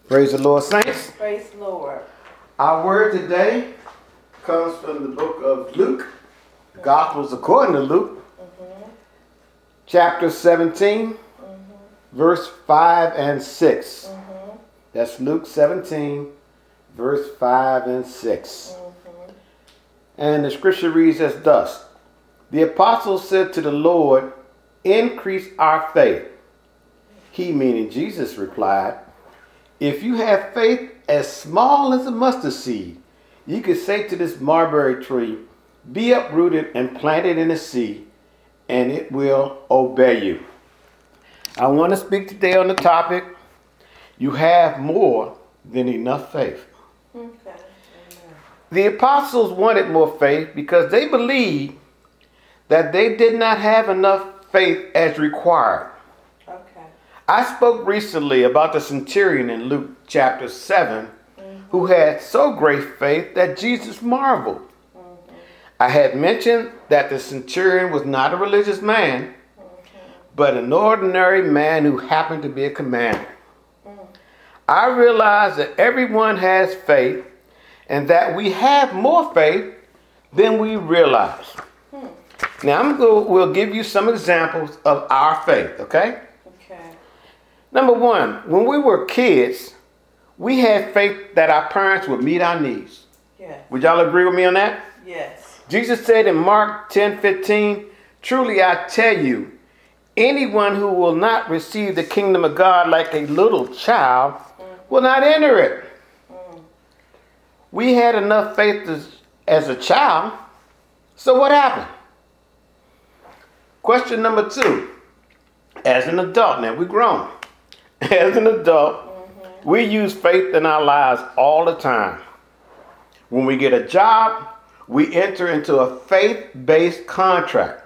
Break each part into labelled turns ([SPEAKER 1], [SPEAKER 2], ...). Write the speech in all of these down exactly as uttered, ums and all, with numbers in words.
[SPEAKER 1] Praise the Lord, saints.
[SPEAKER 2] Praise the Lord.
[SPEAKER 1] Our word today comes from the book of Luke, the Gospels according to Luke, mm-hmm. chapter seventeen, mm-hmm. verse five and six. Mm-hmm. That's Luke seventeen, verse five and six. Mm-hmm. And the scripture reads as thus: The apostles said to the Lord, "Increase our faith." He, meaning Jesus, replied, "If you have faith as small as a mustard seed, you could say to this mulberry tree, 'Be uprooted and planted in the sea,' and it will obey you." I want to speak today on the topic, you have more than enough faith.
[SPEAKER 2] Okay.
[SPEAKER 1] The apostles wanted more faith because they believed that they did not have enough faith as required. I spoke recently about the centurion in Luke chapter seven, mm-hmm. who had so great faith that Jesus marveled. Mm-hmm. I had mentioned that the centurion was not a religious man, mm-hmm. but an ordinary man who happened to be a commander. Mm-hmm. I realized that everyone has faith and that we have more faith than we realize. Mm-hmm. Now, I'm going we'll give you some examples of our faith, okay? Number one, when we were kids, we had faith that our parents would meet our needs.
[SPEAKER 2] Yes.
[SPEAKER 1] Would y'all agree with me on that?
[SPEAKER 2] Yes.
[SPEAKER 1] Jesus said in Mark ten fifteen, "Truly I tell you, anyone who will not receive the kingdom of God like a little child mm. will not enter it." Mm. We had enough faith as, as a child. So what happened? Question number two. As an adult, now we're grown. As an adult, mm-hmm. we use faith in our lives all the time. When we get a job, we enter into a faith-based contract.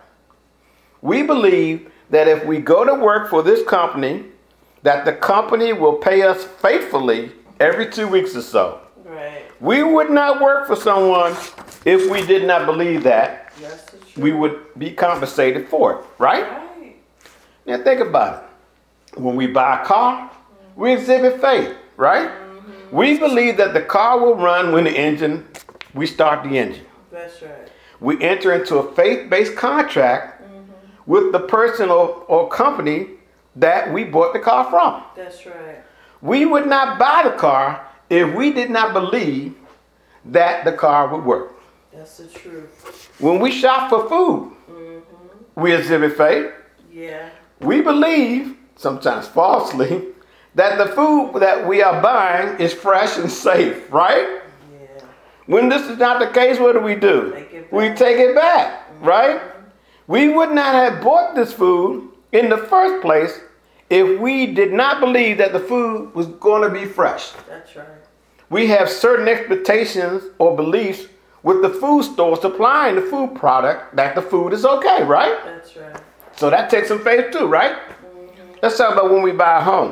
[SPEAKER 1] We believe that if we go to work for this company, that the company will pay us faithfully every two weeks or so.
[SPEAKER 2] Right.
[SPEAKER 1] We would not work for someone if we did not believe that we would be compensated for it, right?
[SPEAKER 2] Right.
[SPEAKER 1] Now think about it. When we buy a car, mm-hmm. we exhibit faith, right? Mm-hmm. We believe that the car will run when the engine, we start the engine.
[SPEAKER 2] That's right.
[SPEAKER 1] We enter into a faith-based contract mm-hmm. with the person or, or company that we bought the car from.
[SPEAKER 2] That's right.
[SPEAKER 1] We would not buy the car if we did not believe that the car would work.
[SPEAKER 2] That's the truth.
[SPEAKER 1] When we shop for food, mm-hmm. we exhibit faith.
[SPEAKER 2] Yeah.
[SPEAKER 1] We believe, sometimes falsely, that the food that we are buying is fresh and safe, right?
[SPEAKER 2] Yeah.
[SPEAKER 1] When this is not the case, what do we do?
[SPEAKER 2] Take
[SPEAKER 1] we take it back, mm-hmm. right? We would not have bought this food in the first place if we did not believe that the food was going to be fresh.
[SPEAKER 2] That's right.
[SPEAKER 1] We have certain expectations or beliefs with the food store supplying the food product that the food is okay, right?
[SPEAKER 2] That's right.
[SPEAKER 1] So that takes some faith too, right? Let's talk about when we buy a home.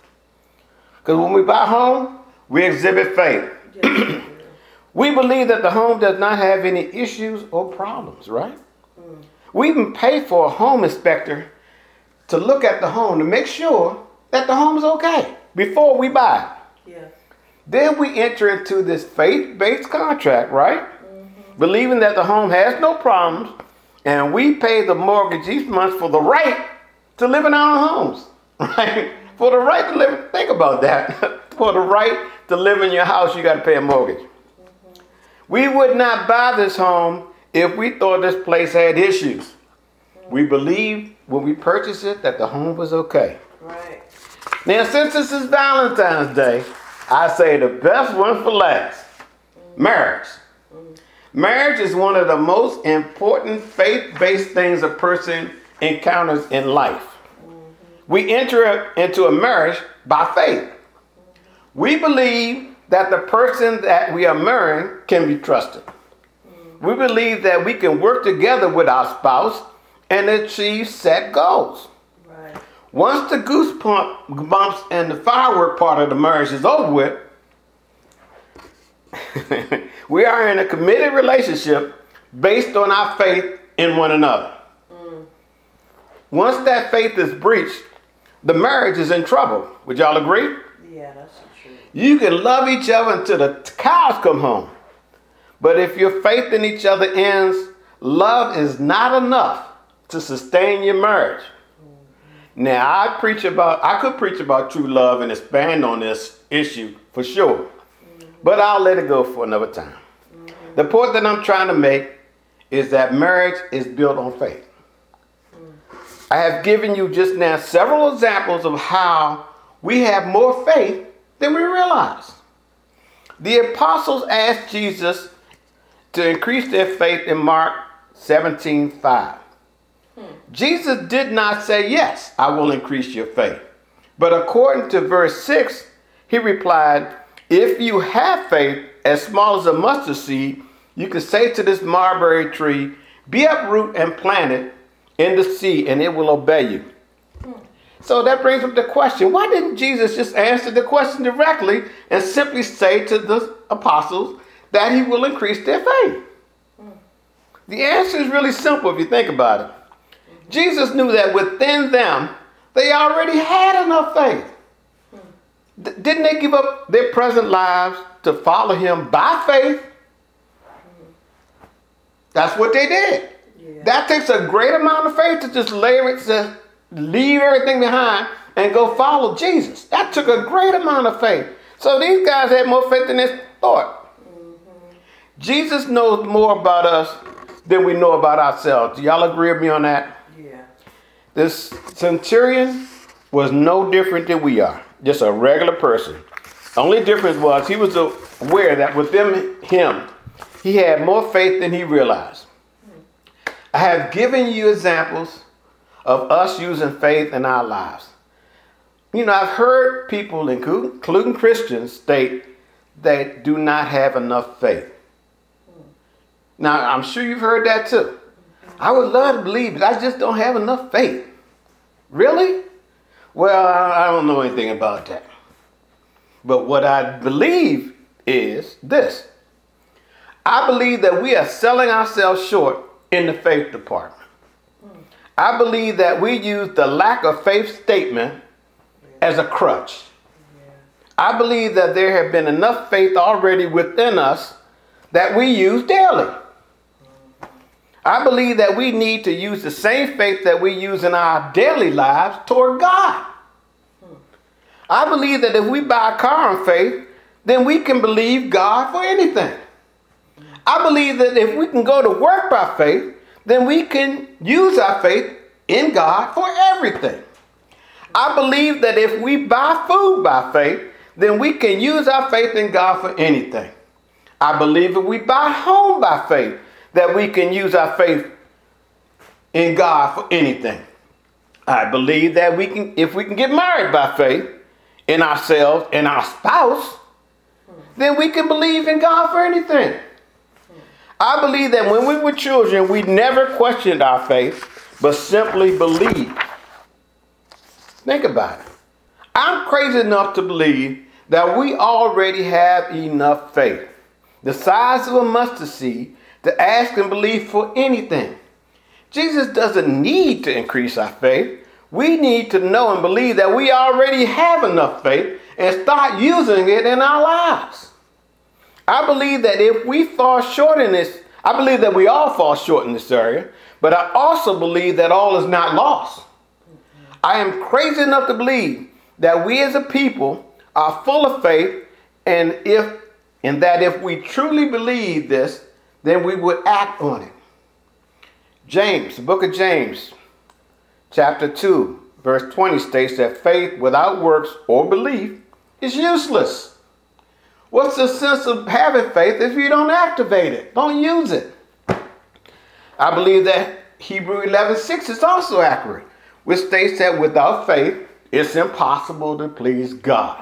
[SPEAKER 1] Because when we buy a home, we exhibit faith. Yes, we believe that the home does not have any issues or problems, right? Mm. We even pay for a home inspector to look at the home to make sure that the home is okay before we buy it.
[SPEAKER 2] Yeah.
[SPEAKER 1] Then we enter into this faith-based contract, right? Mm-hmm. Believing that the home has no problems, and we pay the mortgage each month for the right to live in our homes, right? For the right to live, think about that. For the right to live in your house, you got to pay a mortgage. Mm-hmm. We would not buy this home if we thought this place had issues. Mm-hmm. We believed when we purchased it that the home was okay.
[SPEAKER 2] Right.
[SPEAKER 1] Now, since this is Valentine's Day, I say the best one for last. Mm-hmm. Marriage. Mm-hmm. Marriage is one of the most important faith-based things a person encounters in life. Mm-hmm. We enter into a marriage by faith. Mm-hmm. We believe that the person that we are marrying can be trusted. Mm-hmm. We believe that we can work together with our spouse and achieve set goals.
[SPEAKER 2] Right.
[SPEAKER 1] Once the goosebumps bumps and the firework part of the marriage is over with, we are in a committed relationship based on our faith in one another. Mm. Once that faith is breached, the marriage is in trouble. Would y'all agree?
[SPEAKER 2] Yeah, that's the truth.
[SPEAKER 1] You can love each other until the cows come home. But if your faith in each other ends, love is not enough to sustain your marriage. Mm-hmm. Now, I preach about, I could preach about true love and expand on this issue for sure. Mm-hmm. But I'll let it go for another time. Mm-hmm. The point that I'm trying to make is that marriage is built on faith. Mm-hmm. I have given you just now several examples of how we have more faith than we realize. The apostles asked Jesus to increase their faith in Mark seventeen five. Hmm. Jesus did not say, yes, I will increase your faith. But according to verse six, he replied, if you have faith as small as a mustard seed, you can say to this mulberry tree, be uprooted and planted in the sea, and it will obey you. Hmm. So that brings up the question, why didn't Jesus just answer the question directly and simply say to the apostles that he will increase their faith? Mm. The answer is really simple if you think about it. Mm-hmm. Jesus knew that within them, they already had enough faith. Mm. D- didn't they give up their present lives to follow him by faith? Mm. That's what they did. Yeah. That takes a great amount of faith to just lay it, to leave everything behind and go follow Jesus. That took a great amount of faith. So these guys had more faith than they thought. Jesus knows more about us than we know about ourselves. Do y'all agree with me on that?
[SPEAKER 2] Yeah.
[SPEAKER 1] This centurion was no different than we are. Just a regular person. The only difference was he was aware that within him, he had more faith than he realized. I have given you examples of us using faith in our lives. You know, I've heard people, including Christians, state they do not have enough faith. Now, I'm sure you've heard that too. I would love to believe it. I just don't have enough faith. Really? Well, I don't know anything about that. But what I believe is this. I believe that we are selling ourselves short in the faith department. I believe that we use the lack of faith statement as a crutch. I believe that there have been enough faith already within us that we use daily. I believe that we need to use the same faith that we use in our daily lives toward God. I believe that if we buy a car on faith, then we can believe God for anything. I believe that if we can go to work by faith, then we can use our faith in God for everything. I believe that if we buy food by faith, then we can use our faith in God for anything. I believe if we buy a home by faith, that we can use our faith in God for anything. I believe that we can, if we can get married by faith in ourselves and our spouse, then we can believe in God for anything. I believe that when we were children, we never questioned our faith, but simply believed. Think about it. I'm crazy enough to believe that we already have enough faith, the size of a mustard seed, to ask and believe for anything. Jesus doesn't need to increase our faith. We need to know and believe that we already have enough faith and start using it in our lives. I believe that if we fall short in this, I believe that we all fall short in this area, but I also believe that all is not lost. I am crazy enough to believe that we as a people are full of faith, and if and that if we truly believe this, then we would act on it. James, the book of James, chapter two, verse twenty states that faith without works or belief is useless. What's the sense of having faith if you don't activate it? Don't use it. I believe that Hebrew eleven six is also accurate, which states that without faith, it's impossible to please God.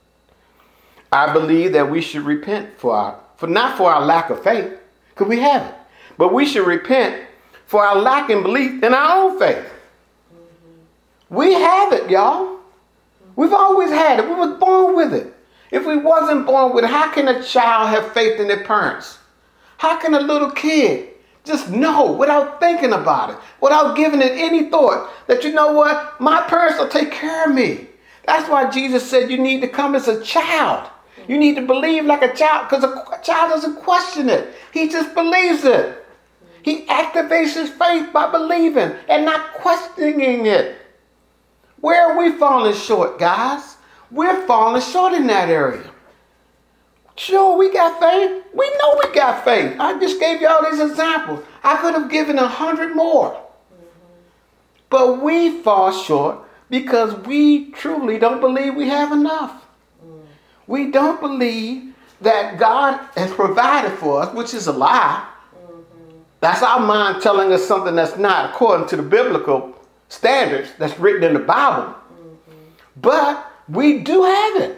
[SPEAKER 1] I believe that we should repent for our, for not for our lack of faith, because we have it, but we should repent for our lack in belief in our own faith. Mm-hmm. We have it, y'all. We've always had it. We were born with it. If we wasn't born with it, how can a child have faith in their parents? How can a little kid just know without thinking about it, without giving it any thought that, you know what, my parents will take care of me. That's why Jesus said you need to come as a child. You need to believe like a child, because a child doesn't question it. He just believes it. He activates his faith by believing and not questioning it. Where are we falling short, guys? We're falling short in that area. Sure, we got faith. We know we got faith. I just gave you all these examples. I could have given a hundred more. Mm-hmm. But we fall short because we truly don't believe we have enough. Mm. We don't believe that God has provided for us, which is a lie. Mm-hmm. That's our mind telling us something that's not according to the biblical standards that's written in the Bible. Mm-hmm. But we do have it.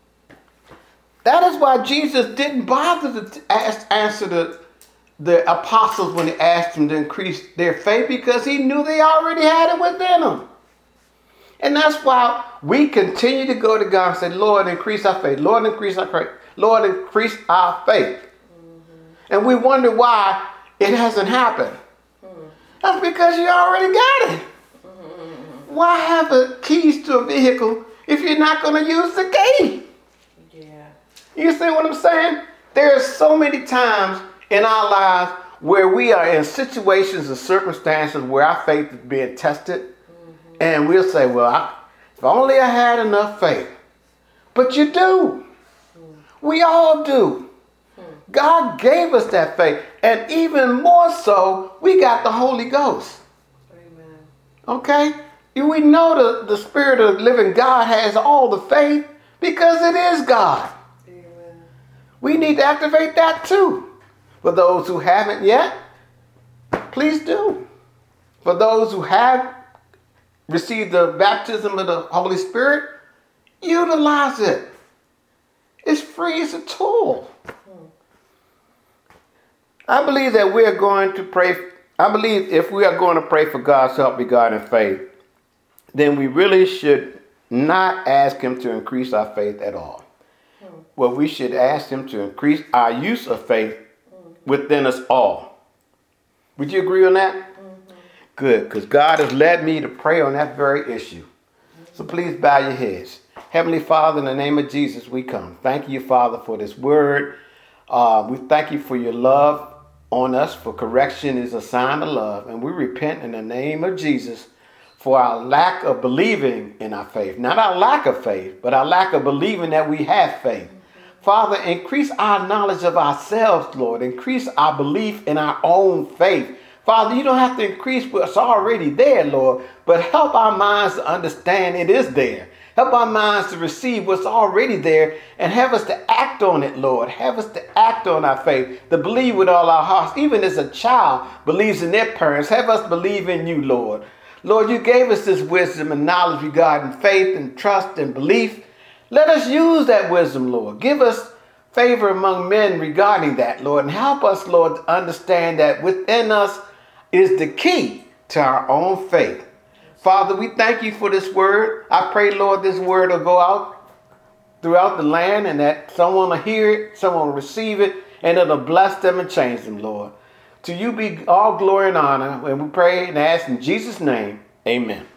[SPEAKER 1] That is why Jesus didn't bother to ask, answer the, the apostles when he asked them to increase their faith, because he knew they already had it within them. And that's why we continue to go to God and say, Lord, increase our faith. Lord, increase our faith. Lord, increase our faith. Mm-hmm. And we wonder why it hasn't happened. Mm-hmm. That's because you already got it. Mm-hmm. Why have a keys to a vehicle if you're not going to use the key? You see what I'm saying? There are so many times in our lives where we are in situations and circumstances where our faith is being tested. Mm-hmm. And we'll say, well, I, if only I had enough faith. But you do. Mm-hmm. We all do. Mm-hmm. God gave us that faith. And even more so, we got the Holy Ghost. Amen. Okay? We know the, the Spirit of the living God has all the faith because it is God. We need to activate that too. For those who haven't yet, please do. For those who have received the baptism of the Holy Spirit, utilize it. It's free, it's a tool. I believe that we are going to pray. I believe if we are going to pray for God's help regarding faith, then we really should not ask him to increase our faith at all. Well, we should ask him to increase our use of faith within us all. Would you agree on that? Mm-hmm. Good, because God has led me to pray on that very issue. Mm-hmm. So please bow your heads. Heavenly Father, in the name of Jesus, we come. Thank you, Father, for this word. Uh, we thank you for your love on us, for correction is a sign of love. And we repent in the name of Jesus for our lack of believing in our faith. Not our lack of faith, but our lack of believing that we have faith. Father, increase our knowledge of ourselves, Lord. Increase our belief in our own faith. Father, you don't have to increase what's already there, Lord, but help our minds to understand it is there. Help our minds to receive what's already there and have us to act on it, Lord. Have us to act on our faith, to believe with all our hearts. Even as a child believes in their parents, have us believe in you, Lord. Lord, you gave us this wisdom and knowledge regarding faith and trust and belief. Let us use that wisdom, Lord. Give us favor among men regarding that, Lord. And help us, Lord, to understand that within us is the key to our own faith. Father, we thank you for this word. I pray, Lord, this word will go out throughout the land and that someone will hear it, someone will receive it, and it'll bless them and change them, Lord. To you be all glory and honor. And we pray and ask in Jesus' name, amen.